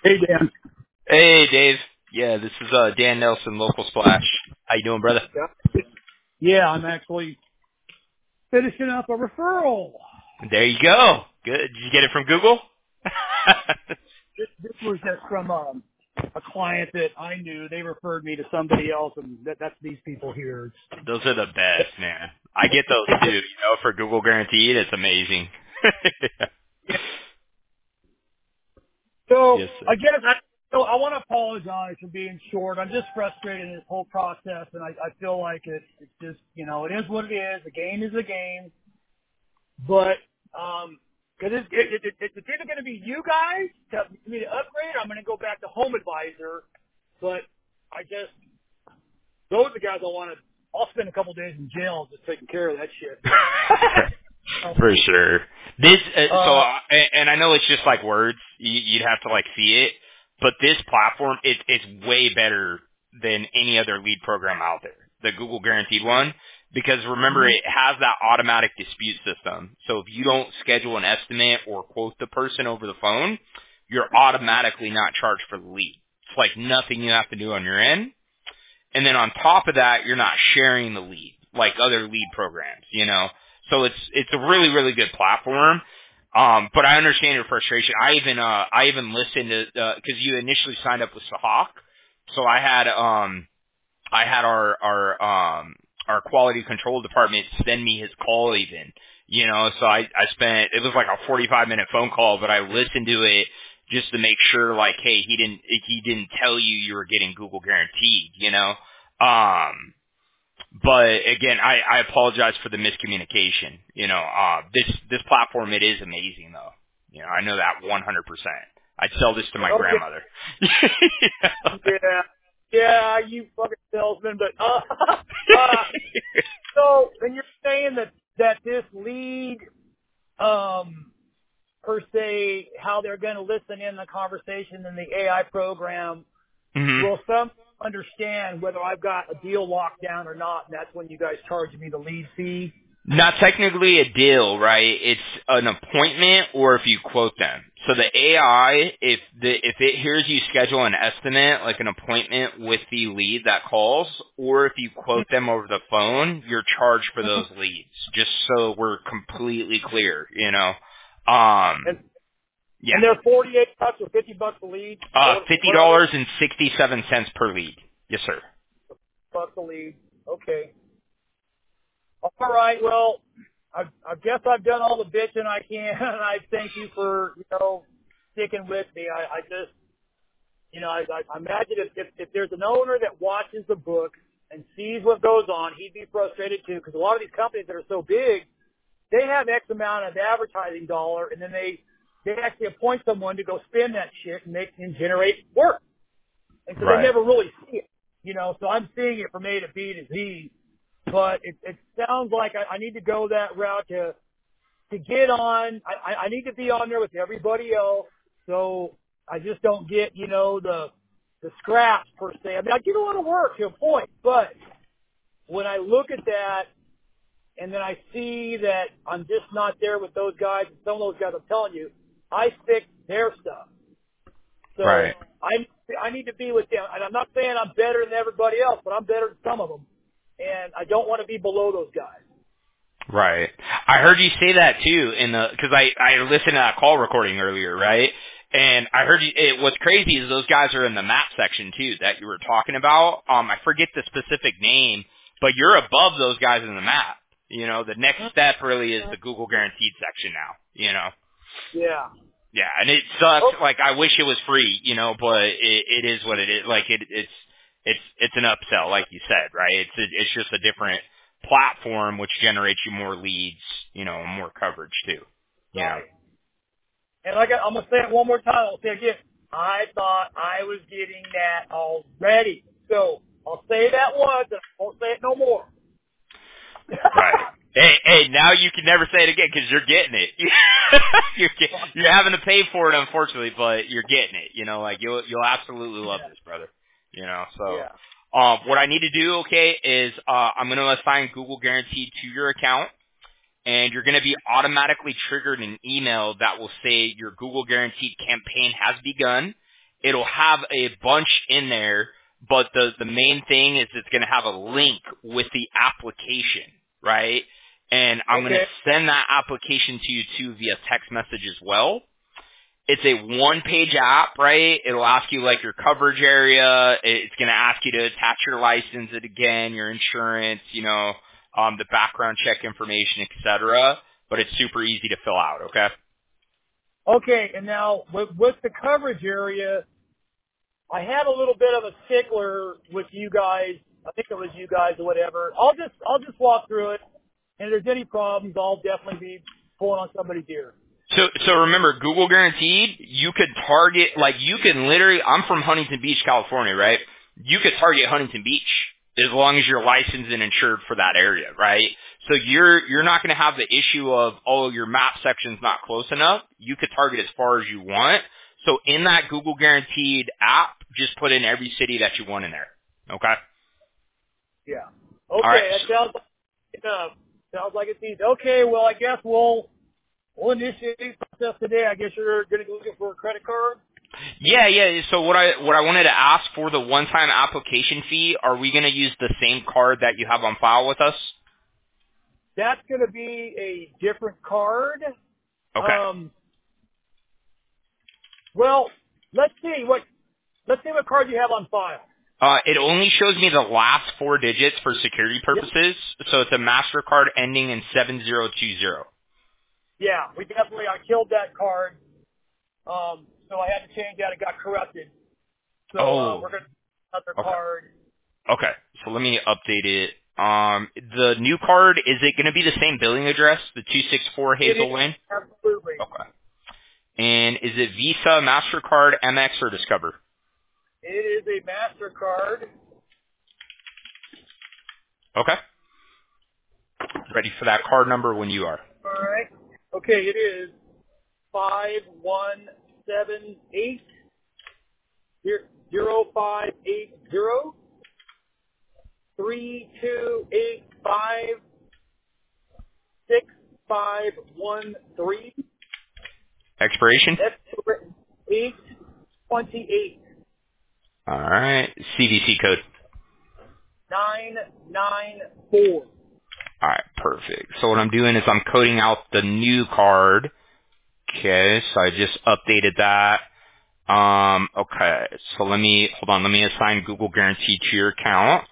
Hey, Dan. Hey, Dave. Yeah, this is Dan Nelson, Local Splash. How you doing, brother? Yeah, I'm actually finishing up a referral. There you go. Good. Did you get it from Google? This was just from a client that I knew. They referred me to somebody else, and that's these people here. Those are the best, man. I get those too. You know, for Google Guaranteed, it's amazing. So Yes, I sir. guess I want to apologize for being short. I'm just frustrated in this whole process, and I feel like it's just it is what it is. The game is a game, but because it's either going to be you guys to me to upgrade, or I'm going to go back to Home Advisor. But I just those are the guys I want to. I'll spend a couple days in jail just taking care of that shit. For sure. This, uh, and I know it's just like words. You'd have to like see it, but this platform, it's way better than any other lead program out there. The Google Guaranteed one, because remember mhm. it has that automatic dispute system. So if you don't schedule an estimate or quote the person over the phone, you're automatically not charged for the lead. It's like nothing you have to do on your end. And then on top of that, you're not sharing the lead like other lead programs, you know. So it's a really really good platform. But I understand your frustration. I even listened to because you initially signed up with Sahawk, so I had our quality control department send me his call even, you know. So I spent it was like a 45-minute phone call, but I listened to it just to make sure like, hey, he didn't tell you were getting Google Guaranteed, you know. But again, I apologize for the miscommunication. You know, this platform, it is amazing though. You know, I know that 100%. I'd sell this to my Okay. grandmother. Yeah. Yeah, you fucking salesman. But so and you're saying that this lead per se, how they're going to listen in the conversation in the AI program, hmm will some understand whether I've got a deal locked down or not, and that's when you guys charge me the lead fee. Not technically a deal, right? It's an appointment or if you quote them. So the AI, if it hears you schedule an estimate, like an appointment with the lead that calls, or if you quote them over the phone, you're charged for those leads. Just so we're completely clear, you know. And Yeah. and they're $48 or $50 a lead. $50 What are they? and 67 cents per lead. Yes, sir. Bucks a lead. Okay. All right. Well, I guess I've done all the bitching I can, and I thank you for sticking with me. I just I imagine if there's an owner that watches the book and sees what goes on, he'd be frustrated too, because a lot of these companies that are so big, they have X amount of advertising dollar, and then they actually appoint someone to go spend that shit and make and generate work, and so they Right. never really see it. So I'm seeing it from A to B to Z, but it sounds like I need to go that route to get on. I need to be on there with everybody else, so I just don't get the scraps per se. I mean, I get a lot of work to a point, but when I look at that and then I see that I'm just not there with those guys, and some of those guys, I'm telling you, I fix their stuff. So Right. I need to be with them, and I'm not saying I'm better than everybody else, but I'm better than some of them, and I don't want to be below those guys. Right. I heard you say that too because I listened to that call recording earlier, right? And I heard what's crazy is those guys are in the map section too that you were talking about. I forget the specific name, but you're above those guys in the map. You know, the next step really is the Google Guaranteed section now, you know. Yeah. Yeah, and it sucks. Oh, Like I wish it was free, you know, but it is what it is. Like it's an upsell, like you said, right? It's just a different platform which generates you more leads, you know, and more coverage too. You know. right. And I'm going to say it one more time. I'll say it again. I thought I was getting that already. So I'll say that once, and I won't say it no more. Right. Hey, now you can never say it again because you're getting it. You're having to pay for it, unfortunately, but you're getting it. You know, like you'll absolutely love Yeah. this, brother. You know, so Yeah. what I need to do, okay, is I'm going to assign Google Guaranteed to your account, and you're going to be automatically triggered an email that will say your Google Guaranteed campaign has begun, it'll have a bunch in there, but the main thing is it's going to have a link with the application, right? And I'm going to send that application to you too via text message as well. It's a one-page app, right? It'll ask you like your coverage area. It's going to ask you to attach your license, it again, your insurance, the background check information, etc. But it's super easy to fill out. Okay. Okay, and now with the coverage area, I had a little bit of a stickler with you guys. I think it was you guys or whatever. I'll just walk through it, and if there's any problems, I'll definitely be pulling on somebody's ear. So remember, Google Guaranteed, you could target, like you can literally, I'm from Huntington Beach, California, right? You could target Huntington Beach as long as you're licensed and insured for that area, right? So you're not going to have the issue of, oh, your map section's not close enough. You could target as far as you want. So in that Google Guaranteed app, just put in every city that you want in there. Okay? Yeah. Okay, right. Sounds like it's easy. Okay, well, I guess we'll initiate the process today. I guess you're going to be looking for a credit card? Yeah. So what I wanted to ask for the one-time application fee, are we going to use the same card that you have on file with us? That's going to be a different card. Okay. Well, let's see what card you have on file. It only shows me the last 4 digits for security purposes, yep. So it's a MasterCard ending in 7020. Yeah, I killed that card. So I had to change that. It got corrupted. So we're going to another card. Okay, so let me update it. The new card, is it going to be the same billing address, the 264 Hazel Lane? Absolutely. Okay. And is it Visa, MasterCard, MX, or Discover? It is a MasterCard. Okay. Ready for that card number when you are. All right. Okay, it is 5178 0580 3285 6513. Expiration? 828. All right. CVC code? 994. All right, perfect. So what I'm doing is I'm coding out the new card. Okay, so I just updated that. Okay, so let me assign Google Guarantee to your account.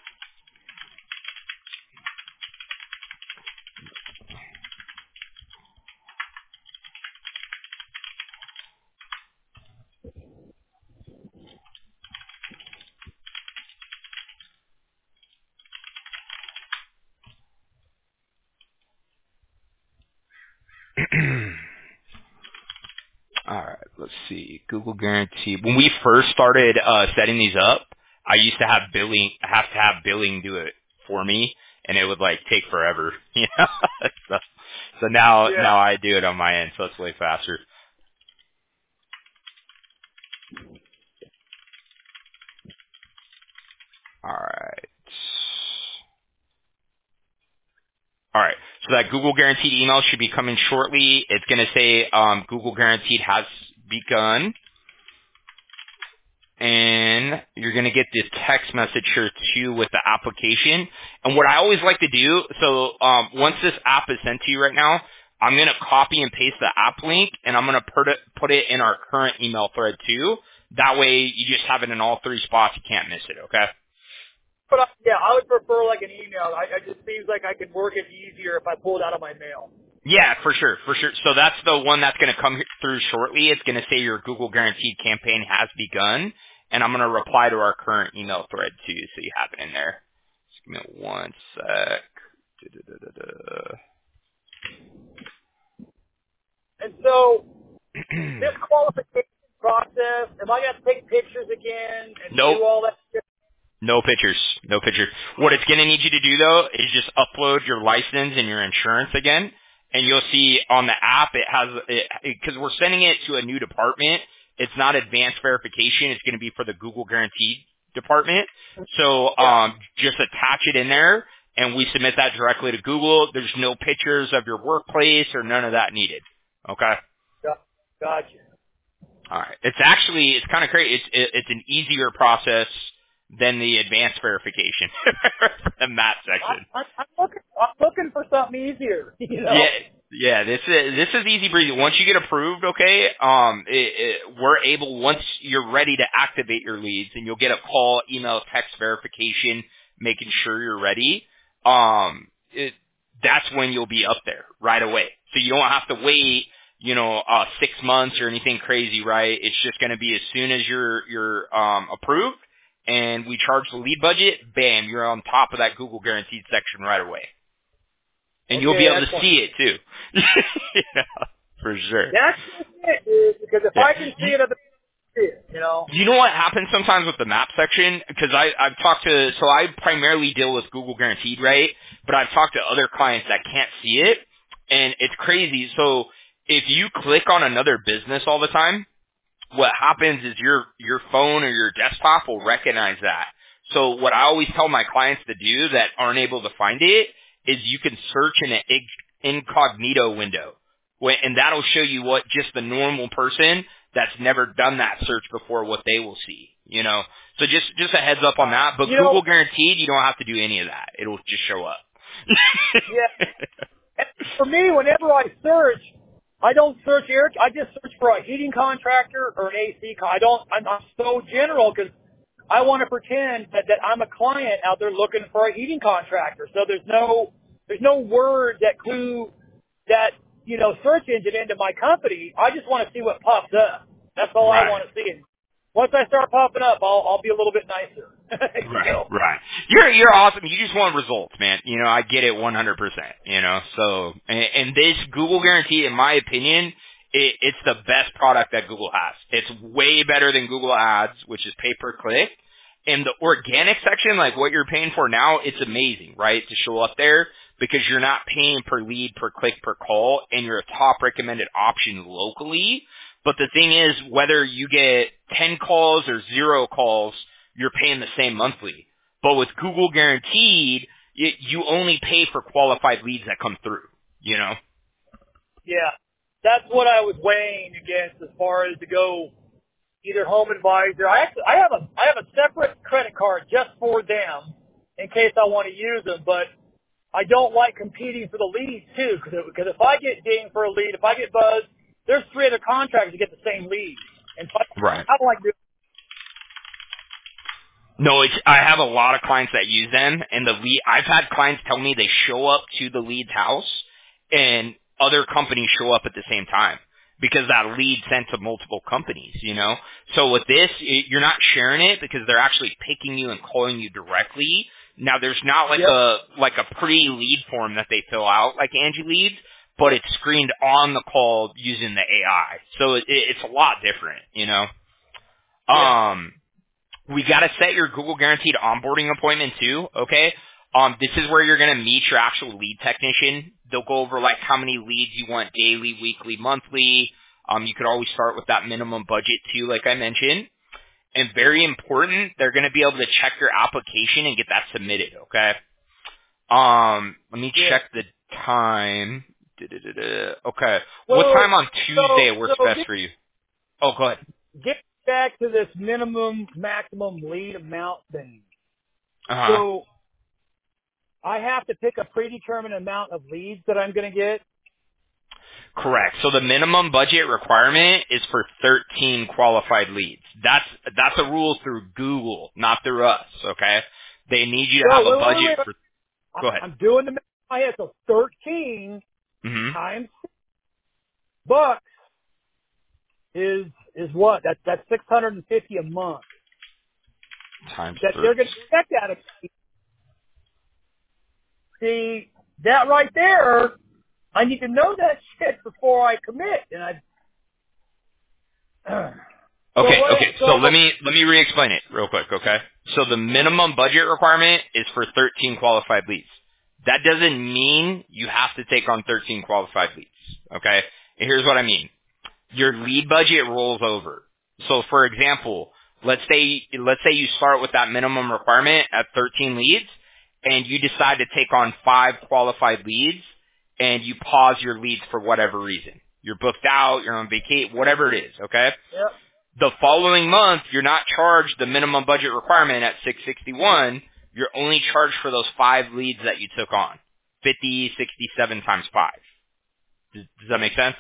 All right, let's see. Google Guarantee. When we first started setting these up, I used to have billing do it for me, and it would like take forever, so now I do it on my end, so it's way faster. All right. All right. So that Google Guaranteed email should be coming shortly. It's going to say Google Guaranteed has begun. And you're going to get this text message here too with the application. And what I always like to do, so once this app is sent to you right now, I'm going to copy and paste the app link, and I'm going to put it in our current email thread too. That way you just have it in all 3 spots. You can't miss it, okay? But I would prefer like an email. It just seems like I can work it easier if I pull it out of my mail. Yeah, for sure. So that's the one that's going to come through shortly. It's going to say your Google Guaranteed campaign has begun, and I'm going to reply to our current email thread too, so you have it in there. Just give me one sec. And so, this qualification process, am I going to take pictures again and do all that shit? No pictures. What it's going to need you to do, though, is just upload your license and your insurance again, and you'll see on the app it has because we're sending it to a new department. It's not advanced verification. It's going to be for the Google Guaranteed department. So just attach it in there, and we submit that directly to Google. There's no pictures of your workplace or none of that needed. Okay? Gotcha. All right. It's kind of crazy. It's an easier process than the advanced verification for the map section. I'm looking for something easier. Yeah. This is easy breezy. Once you get approved, okay, we're able, once you're ready to activate your leads, and you'll get a call, email, text verification, making sure you're ready. That's when you'll be up there right away. So you don't have to wait, 6 months or anything crazy, right? It's just going to be as soon as you're approved, and we charge the lead budget, bam, you're on top of that Google Guaranteed section right away. And you'll be able to see it too. For sure. That's it, dude, because if I can see it, other people see it, You know what happens sometimes with the map section? Because I've talked to, so I primarily deal with Google Guaranteed, right? But I've talked to other clients that can't see it, and it's crazy. So if you click on another business all the time, what happens is your phone or your desktop will recognize that. So what I always tell my clients to do that aren't able to find it is you can search in an incognito window, and that'll show you what just the normal person that's never done that search before, what they will see, So just a heads up on that. But Google Guaranteed, you don't have to do any of that. It'll just show up. Yeah. And for me, whenever I search, I don't search I just search for a heating contractor or an AC. I'm so general because I want to pretend that I'm a client out there looking for a heating contractor. So there's no word that clue that, search engine into my company. I just want to see what pops up. That's all I want to see. And once I start popping up, I'll be a little bit nicer. Right. You're awesome. You just want results, man. I get it 100%, So, and this Google Guarantee, in my opinion, it's the best product that Google has. It's way better than Google Ads, which is pay per click. And the organic section, like what you're paying for now, it's amazing, right? To show up there because you're not paying per lead, per click, per call, and you're a top recommended option locally. But the thing is, whether you get 10 calls or 0 calls, you're paying the same monthly. But with Google Guaranteed, you only pay for qualified leads that come through, Yeah. That's what I was weighing against as far as to go either Home Advisor. I have a separate credit card just for them in case I want to use them, but I don't like competing for the leads too, because if I get dinged for a lead, if I get buzzed, there's 3 other contractors that get the same lead. And so I don't like doing. No, I have a lot of clients that use them, and I've had clients tell me they show up to the lead's house, and other companies show up at the same time because that lead sent to multiple companies, So with this, you're not sharing it because they're actually picking you and calling you directly. Now, there's not like a pre-lead form that they fill out like Angie Leads, but it's screened on the call using the AI. So it's a lot different, We got to set your Google Guaranteed onboarding appointment too, okay? This is where you're going to meet your actual lead technician. They'll go over like how many leads you want daily, weekly, monthly. You could always start with that minimum budget too, like I mentioned. And very important, they're going to be able to check your application and get that submitted, okay? Let me check the time. Okay. What time on Tuesday works best for you? Oh, go ahead. Get back to this maximum lead amount thing. Uh-huh. So I have to pick a predetermined amount of leads that I'm going to get? Correct. So the minimum budget requirement is for 13 qualified leads. That's a rule through Google, not through us, okay? They need you to have a budget for... Go ahead. I'm doing the math in my head. So 13 times $6 is what? That's $650 a month. Times that they're going to expect out of me. See, that right there, I need to know that shit before I commit. And So let me re-explain it real quick, okay? So the minimum budget requirement is for 13 qualified leads. That doesn't mean you have to take on 13 qualified leads, okay? And here's what I mean. Your lead budget rolls over. So for example, let's say you start with that minimum requirement at 13 leads and you decide to take on 5 qualified leads and you pause your leads for whatever reason. You're booked out, you're on vacation, whatever it is, okay? Yep. The following month, you're not charged the minimum budget requirement at $661. You're only charged for those 5 leads that you took on. 50, 67 times 5. Does that make sense?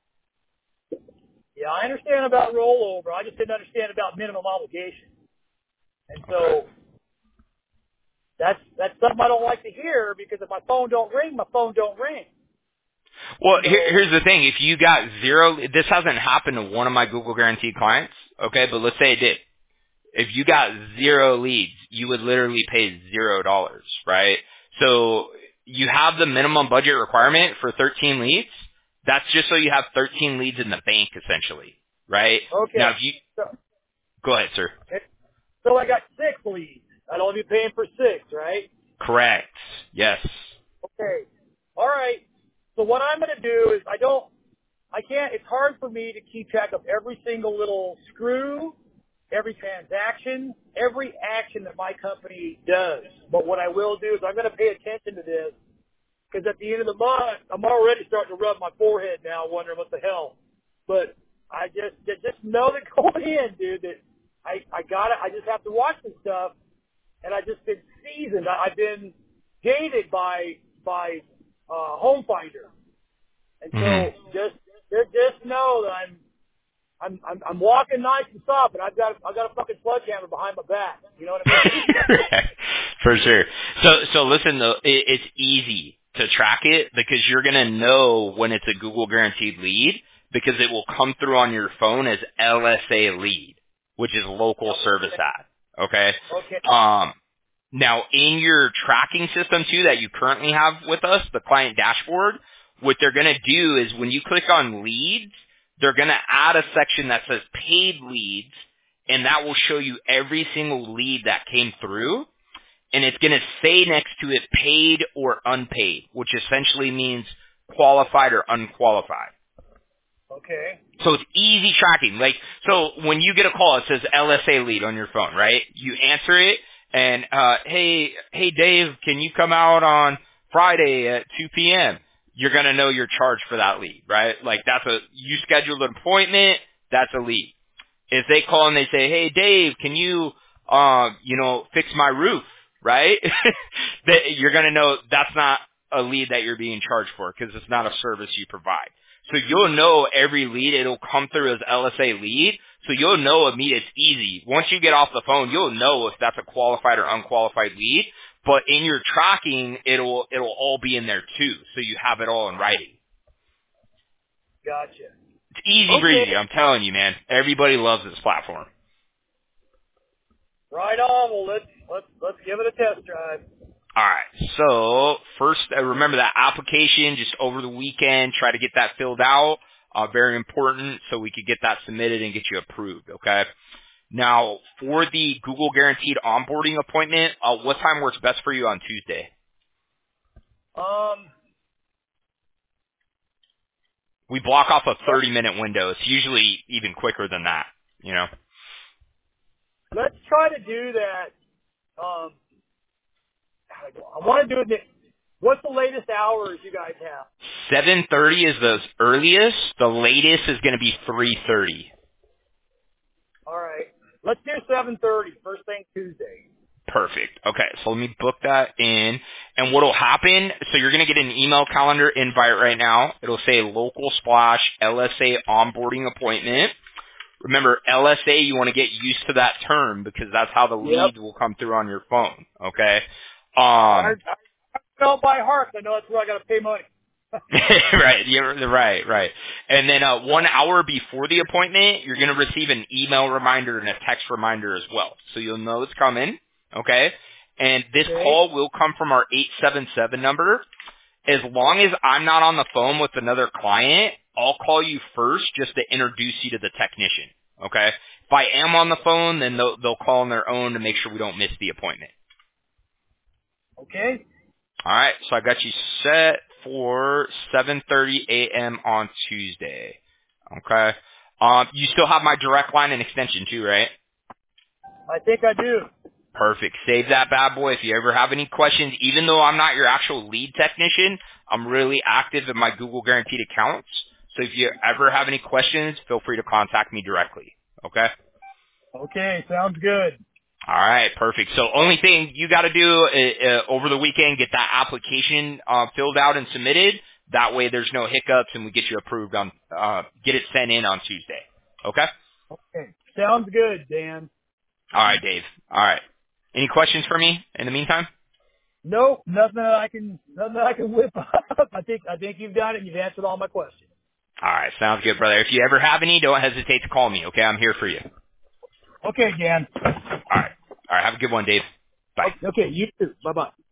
Yeah, I understand about rollover. I just didn't understand about minimum obligation. And so Okay. that's something I don't like to hear, because if my phone don't ring, my phone don't ring. Well, So, here's the thing. If you got 0, this hasn't happened to one of my Google Guaranteed clients, okay, but let's say it did. If you got 0 leads, you would literally pay $0, right? So you have the minimum budget requirement for 13 leads. That's just so you have 13 leads in the bank, essentially, right? Now, okay. if you So, go ahead, sir. so I got 6 leads. I'd only be paying for 6, right? Correct. Yes. Okay. All right. So what I'm going to do is it's hard for me to keep track of every single little screw, every transaction, every action that my company does. But what I will do is I'm going to pay attention to this, because at the end of the month, I'm already starting to rub my forehead now, wondering what the hell. But I just know that going in, dude, that I just have to watch this stuff, and I've just been seasoned. I've been gated by Home Finder, and so Mm-hmm. just know that I'm walking nice and soft, but I've got a fucking sledgehammer behind my back. You know what I mean? For sure. So listen though, it's easy to track it because you're gonna know when it's a Google guaranteed lead because it will come through on your phone as LSA lead, which is local service ad. Okay. Okay. Now in your tracking system too that you currently have with us, the client dashboard, what they're gonna do is when you click on leads, they're gonna add a section that says paid leads, and that will show you every single lead that came through. And it's going to say next to it paid or unpaid, which essentially means qualified or unqualified. Okay. So it's easy tracking. Like, so when you get a call, it says LSA lead on your phone, right? You answer it and, hey Dave, can you come out on Friday at 2 p.m.? You're going to know you're charged for that lead, right? Like you scheduled an appointment, that's a lead. If they call and they say, hey Dave, can you, fix my roof? Right? You're going to know that's not a lead that you're being charged for because it's not a service you provide. So you'll know every lead. It'll come through as LSA lead. So you'll know immediately. It's easy. Once you get off the phone, you'll know if that's a qualified or unqualified lead. But in your tracking, it'll all be in there too. So you have it all in writing. Gotcha. It's easy Okay. breezy. I'm telling you, man. Everybody loves this platform. Right on. Well, let's give it a test drive. All right. So first, remember that application just over the weekend. Try to get that filled out. Very important, so we could get that submitted and get you approved. Okay. Now for the Google Guaranteed onboarding appointment, what time works best for you on Tuesday? We block off a 30-minute window. It's usually even quicker than that. You know. Let's try to do that. I want to do it. What's the latest hours you guys have? 7:30 is the earliest. The latest is going to be 3:30. All right. Let's do 7:30, first thing Tuesday. Perfect. Okay, so let me book that in. And what will happen, so you're going to get an email calendar invite right now. It'll say local splash LSA onboarding appointment. Remember, LSA, you want to get used to that term because that's how the Yep. lead will come through on your phone. Okay? I know by heart. I know that's where I got to pay money. Right, right. And then 1 hour before the appointment, you're going to receive an email reminder and a text reminder as well. So you'll know it's coming, okay? And this call will come from our 877 number. As long as I'm not on the phone with another client, I'll call you first just to introduce you to the technician, okay? If I am on the phone, then they'll call on their own to make sure we don't miss the appointment. Okay. All right, so I got you set for 7:30 a.m. on Tuesday. Okay. You still have my direct line and extension too, right? I think I do. Perfect. Save that bad boy. If you ever have any questions, even though I'm not your actual lead technician, I'm really active in my Google Guaranteed accounts. So if you ever have any questions, feel free to contact me directly. Okay? Okay, sounds good. All right, perfect. So only thing you got to do over the weekend, get that application filled out and submitted. That way there's no hiccups and we get you approved on, get it sent in on Tuesday. Okay? Okay, sounds good, Dan. All right, Dave. All right. Any questions for me in the meantime? Nope, nothing that I can whip up. I think you've done it. You've answered all my questions. All right, sounds good, brother. If you ever have any, don't hesitate to call me, okay? I'm here for you. Okay, Dan. All right. All right, have a good one, Dave. Bye. Okay, you too. Bye-bye.